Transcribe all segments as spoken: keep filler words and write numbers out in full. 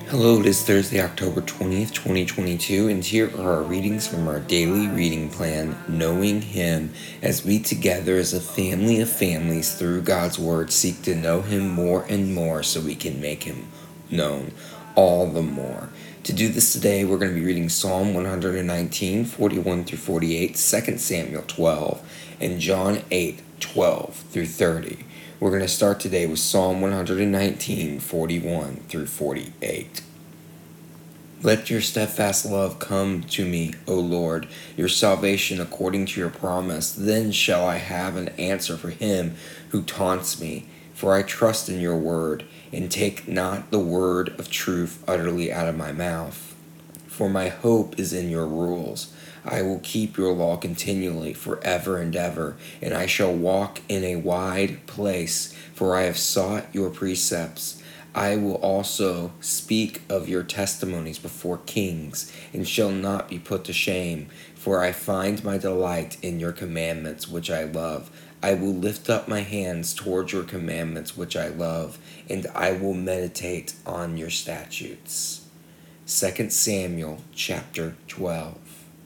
Hello, it is Thursday, October twentieth, twenty twenty-two, and here are our readings from our daily reading plan, Knowing Him, as we together as a family of families through God's Word seek to know Him more and more so we can make Him known all the more. To do this today, we're going to be reading Psalm one nineteen, forty-one through forty-eight, Second Samuel twelve, and John eight, twelve through thirty. We're going to start today with Psalm one nineteen, forty-one through forty-eight. Let your steadfast love come to me, O Lord, your salvation according to your promise. Then shall I have an answer for him who taunts me. For I trust in your word, and take not the word of truth utterly out of my mouth. For my hope is in your rules. I will keep your law continually, forever and ever, and I shall walk in a wide place, for I have sought your precepts. I will also speak of your testimonies before kings, and shall not be put to shame, for I find my delight in your commandments, which I love. I will lift up my hands towards your commandments, which I love, and I will meditate on your statutes. Second Samuel chapter twelve.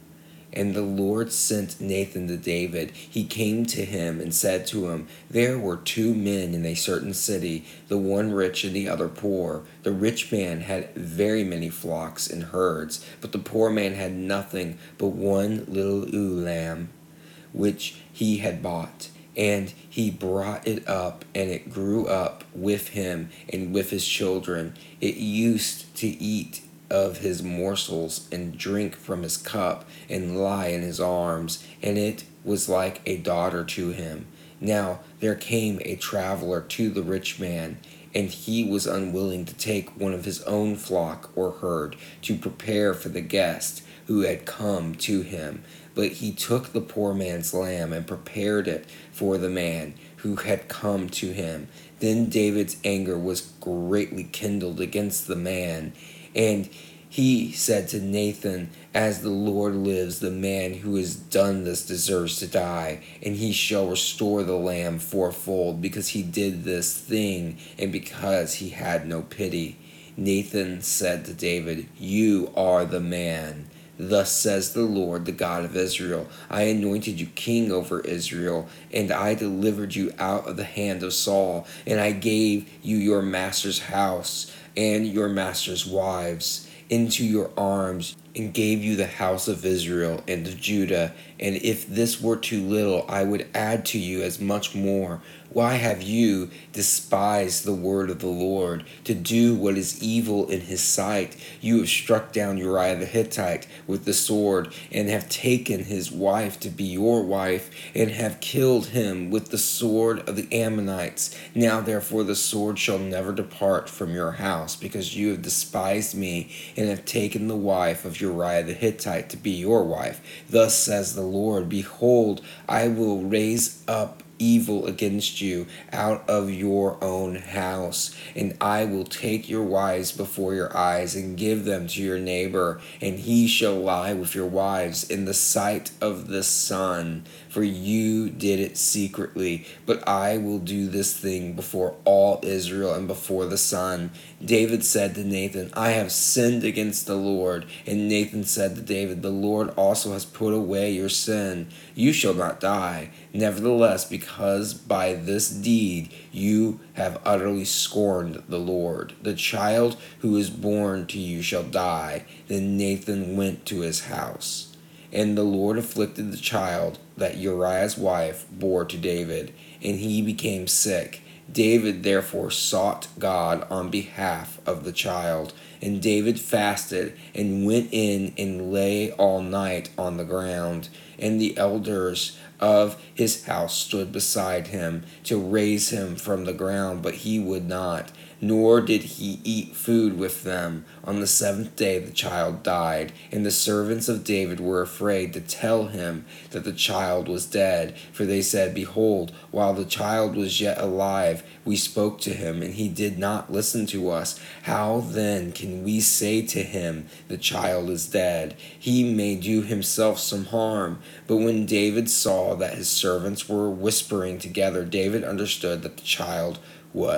And the Lord sent Nathan to David. He came to him and said to him, There were two men in a certain city, the one rich and the other poor. The rich man had very many flocks and herds, but the poor man had nothing but one little ewe lamb, which he had bought. And he brought it up, and it grew up with him and with his children. It used to eat of his morsels and drink from his cup and lie in his arms, and it was like a daughter to him. Now there came a traveler to the rich man, and he was unwilling to take one of his own flock or herd to prepare for the guest who had come to him. But he took the poor man's lamb and prepared it for the man who had come to him. Then David's anger was greatly kindled against the man, and he said to Nathan, As the Lord lives, the man who has done this deserves to die, and he shall restore the lamb fourfold, because he did this thing, and because he had no pity. Nathan said to David, You are the man. Thus says the Lord, the God of Israel, I anointed you king over Israel, and I delivered you out of the hand of Saul, and I gave you your master's house and your master's wives into your arms, and gave you the house of Israel and of Judah. And if this were too little, I would add to you as much more. Why have you despised the word of the Lord, to do what is evil in his sight? You have struck down Uriah the Hittite with the sword, and have taken his wife to be your wife, and have killed him with the sword of the Ammonites. Now therefore the sword shall never depart from your house, because you have despised me, and have taken the wife of Uriah the Hittite to be your wife. Thus says the Lord, Behold, I will raise up evil against you out of your own house, and I will take your wives before your eyes, and give them to your neighbor, and he shall lie with your wives in the sight of the sun. For you did it secretly, but I will do this thing before all Israel and before the sun. David said to Nathan, I have sinned against the Lord. And Nathan said to David, The Lord also has put away your sin. You shall not die. Nevertheless, because by this deed you have utterly scorned the Lord, the child who is born to you shall die. Then Nathan went to his house. And the Lord afflicted the child that Uriah's wife bore to David, and he became sick. David therefore sought God on behalf of the child. And David fasted, and went in and lay all night on the ground. And the elders of his house stood beside him to raise him from the ground, but he would not, nor did he eat food with them. On the seventh day the child died, and the servants of David were afraid to tell him that the child was dead, for they said, Behold, while the child was yet alive, we spoke to him, and he did not listen to us. How then can we say to him, The child is dead? He may do himself some harm. But when David saw that his servants were whispering together, David understood that the child was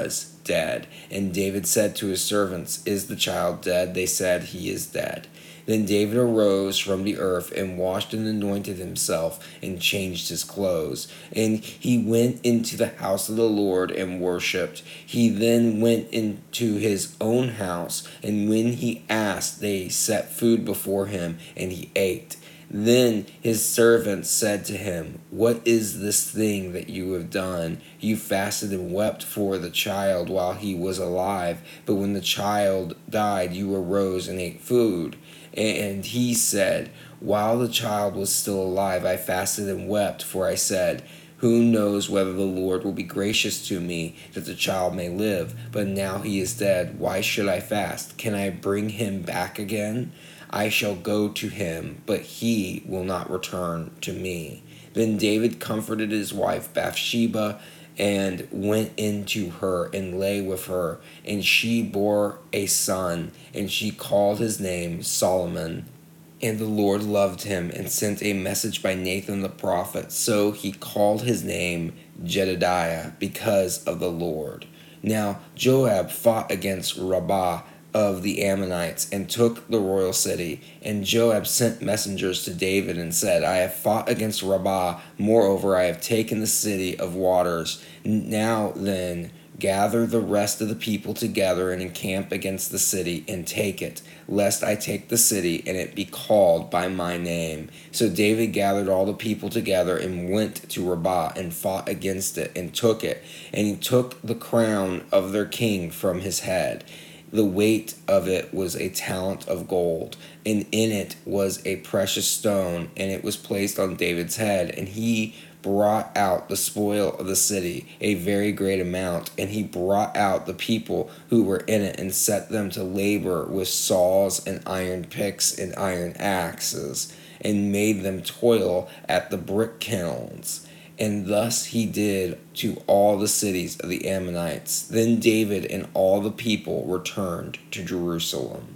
dead. And David said to his servants, Is the child dead? They said, He is dead. Then David arose from the earth and washed and anointed himself and changed his clothes. And he went into the house of the Lord and worshipped. He then went into his own house, and when he asked, they set food before him, and he ate. Then his servants said to him, What is this thing that you have done? You fasted and wept for the child while he was alive, but when the child died, you arose and ate food. And he said, While the child was still alive, I fasted and wept, for I said, Who knows whether the Lord will be gracious to me, that the child may live? But now he is dead. Why should I fast? Can I bring him back again? I shall go to him, but he will not return to me. Then David comforted his wife Bathsheba, and went into her and lay with her, and she bore a son, and she called his name Solomon. And the Lord loved him, and sent a message by Nathan the prophet. So he called his name Jedediah, because of the Lord. Now Joab fought against Rabbah of the Ammonites, and took the royal city. And Joab sent messengers to David and said, I have fought against Rabbah, moreover I have taken the city of waters. Now then, gather the rest of the people together and encamp against the city, and take it, lest I take the city, and it be called by my name. So David gathered all the people together, and went to Rabbah, and fought against it, and took it. And he took the crown of their king from his head. The weight of it was a talent of gold, and in it was a precious stone, and it was placed on David's head. And he brought out the spoil of the city, a very great amount, and he brought out the people who were in it, and set them to labor with saws and iron picks and iron axes, and made them toil at the brick kilns. And thus he did to all the cities of the Ammonites. Then David and all the people returned to Jerusalem.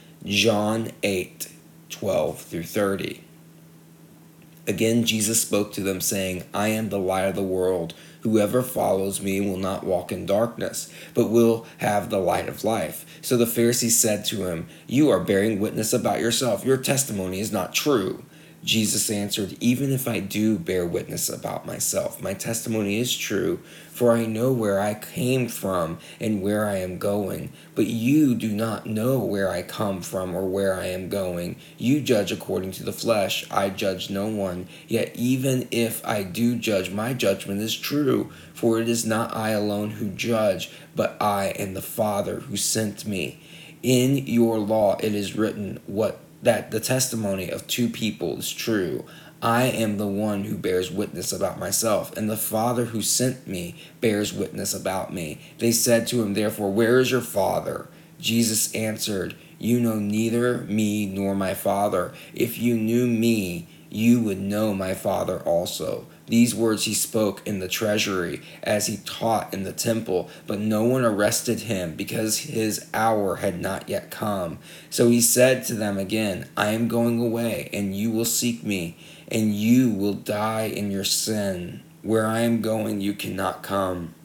John eight, twelve through thirty. Again Jesus spoke to them, saying, I am the light of the world. Whoever follows me will not walk in darkness, but will have the light of life. So the Pharisees said to him, You are bearing witness about yourself. Your testimony is not true. Jesus answered, Even if I do bear witness about myself, my testimony is true, for I know where I came from and where I am going. But you do not know where I come from or where I am going. You judge according to the flesh. I judge no one. Yet even if I do judge, my judgment is true, for it is not I alone who judge, but I and the Father who sent me. In your law it is written, what that the testimony of two people is true. I am the one who bears witness about myself, and the Father who sent me bears witness about me. They said to him, therefore, Where is your Father? Jesus answered, You know neither me nor my Father. If you knew me, you would know my Father also. These words he spoke in the treasury as he taught in the temple, but no one arrested him because his hour had not yet come. So he said to them again, I am going away, and you will seek me, and you will die in your sin. Where I am going, you cannot come.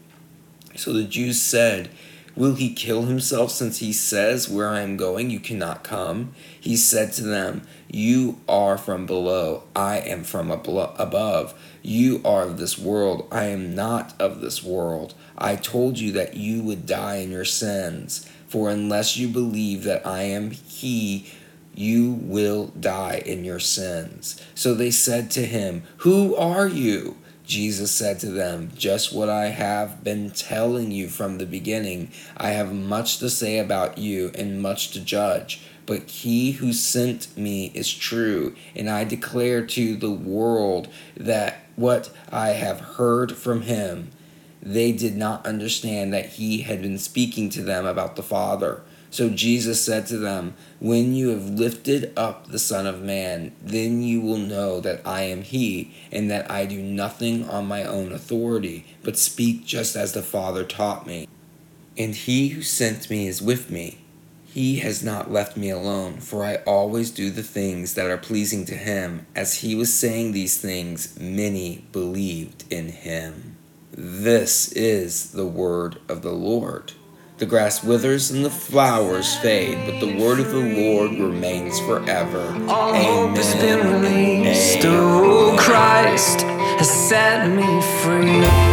So the Jews said, Will he kill himself, since he says, Where I am going, you cannot come? He said to them, You are from below, I am from above. You are of this world, I am not of this world. I told you that you would die in your sins, for unless you believe that I am he, you will die in your sins. So they said to him, Who are you? Jesus said to them, Just what I have been telling you from the beginning. I have much to say about you and much to judge. But he who sent me is true, and I declare to the world that what I have heard from him. They did not understand that he had been speaking to them about the Father. So Jesus said to them, When you have lifted up the Son of Man, then you will know that I am he, and that I do nothing on my own authority, but speak just as the Father taught me. And he who sent me is with me. He has not left me alone, for I always do the things that are pleasing to him. As he was saying these things, many believed in him. This is the word of the Lord. The grass withers and the flowers fade, but the word of the Lord remains forever. All Amen. hope has been released. Amen. Oh, Christ has set me free.